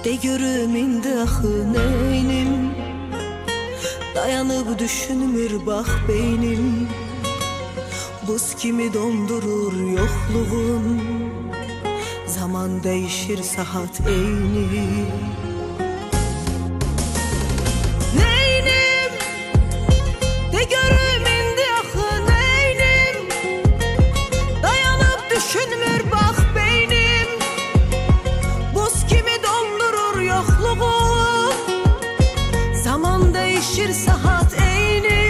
De görüm indi axı neynim, dayanıb düşünmür bax beynim. Buz kimi dondurur yoxluğun, zaman değişir saat eyni. Neynim, de görüm indi axı neynim, dayanıb düşünmür bax beynim. Buz kimi dondurur yoxluğun, zaman değişir saat eyni.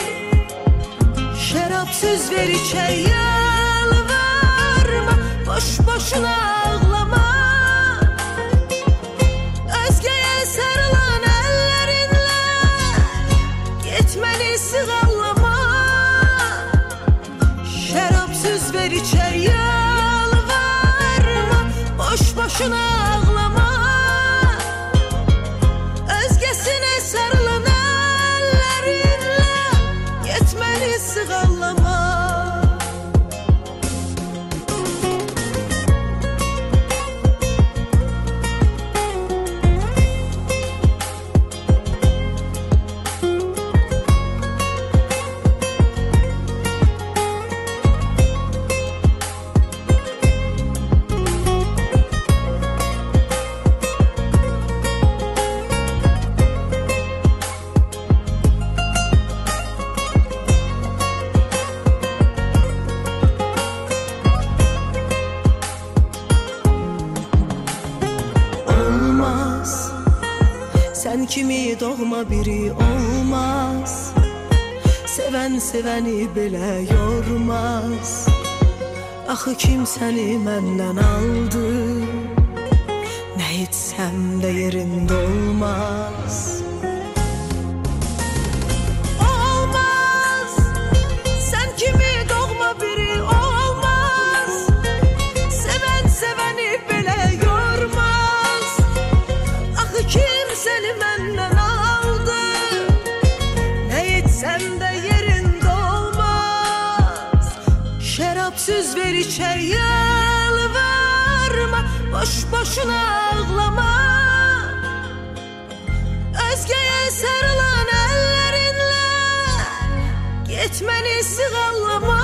Şərab söz ver içər yalvarma, boş boşuna ağlama. Özgeye sarılan ellerinle gitmeni sığallama. Şərab söz ver içər yalvarma, boş boşuna ağlama. Özgesine sarılan ellerinle gitmeni sığallama. Sen kimi doğma biri olmaz, seven seveni bile yormaz. Axı kim seni məndən aldı, ne etsem de yerinde olmaz. Olmaz, sen kimi doğma biri olmaz, seven seveni bile yormaz. Axı kim seni məndən aldı, ne etsem de yerinde olmaz. Şərab söz ver içər yalvarma, boş boşuna ağlama. Özgeye sarılan ellerinle gitmeni sığallama.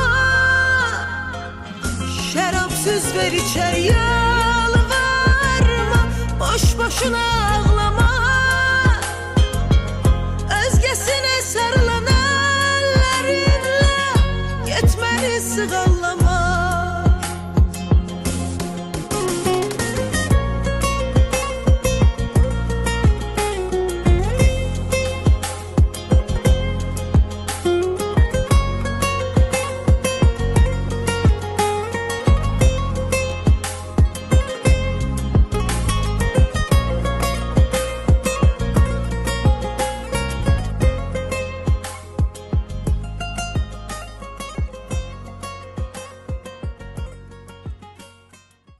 Şərab söz ver içər yalvarma, boş boşuna ağlama. Özgesine sarılan ellerinle gitmeni sığallama.